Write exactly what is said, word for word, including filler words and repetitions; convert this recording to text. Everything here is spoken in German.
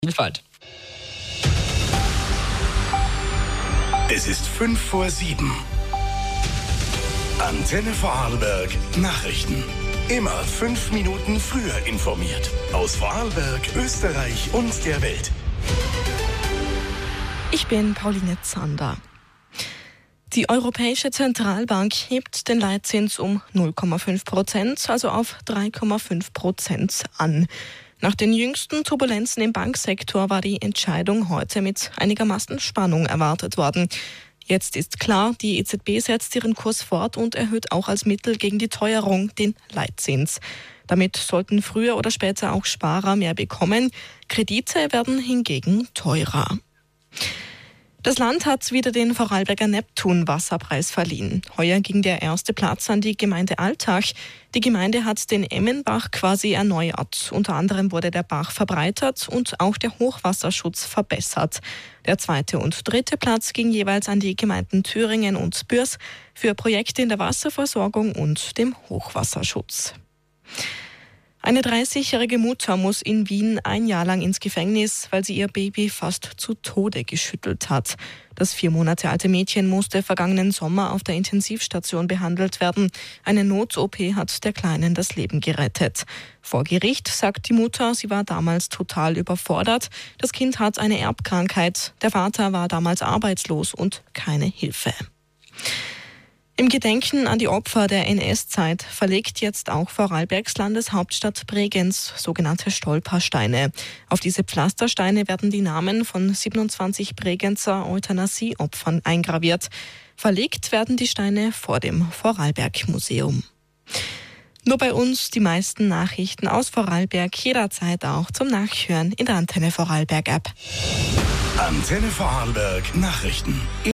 Vielfalt. Es ist fünf vor sieben. Antenne Vorarlberg Nachrichten. Immer fünf Minuten früher informiert. Aus Vorarlberg, Österreich und der Welt. Ich bin Pauline Zander. Die Europäische Zentralbank hebt den Leitzins um null Komma fünf Prozent, also auf drei Komma fünf Prozent an. Nach den jüngsten Turbulenzen im Banksektor war die Entscheidung heute mit einigermaßen Spannung erwartet worden. Jetzt ist klar, die E Z B setzt ihren Kurs fort und erhöht auch als Mittel gegen die Teuerung den Leitzins. Damit sollten früher oder später auch Sparer mehr bekommen. Kredite werden hingegen teurer. Das Land hat wieder den Vorarlberger Neptun-Wasserpreis verliehen. Heuer ging der erste Platz an die Gemeinde Altach. Die Gemeinde hat den Emmenbach quasi erneuert. Unter anderem wurde der Bach verbreitert und auch der Hochwasserschutz verbessert. Der zweite und dritte Platz ging jeweils an die Gemeinden Thüringen und Bürs für Projekte in der Wasserversorgung und dem Hochwasserschutz. Eine dreißigjährige Mutter muss in Wien ein Jahr lang ins Gefängnis, weil sie ihr Baby fast zu Tode geschüttelt hat. Das vier Monate alte Mädchen musste vergangenen Sommer auf der Intensivstation behandelt werden. Eine Not-O P hat der Kleinen das Leben gerettet. Vor Gericht sagt die Mutter, sie war damals total überfordert. Das Kind hat eine Erbkrankheit. Der Vater war damals arbeitslos und keine Hilfe. Im Gedenken an die Opfer der N S-Zeit verlegt jetzt auch Vorarlbergs Landeshauptstadt Bregenz sogenannte Stolpersteine. Auf diese Pflastersteine werden die Namen von siebenundzwanzig Bregenzer Euthanasie-Opfern eingraviert. Verlegt werden die Steine vor dem Vorarlberg-Museum. Nur bei uns die meisten Nachrichten aus Vorarlberg jederzeit auch zum Nachhören in der Antenne Vorarlberg App. Antenne Vorarlberg Nachrichten.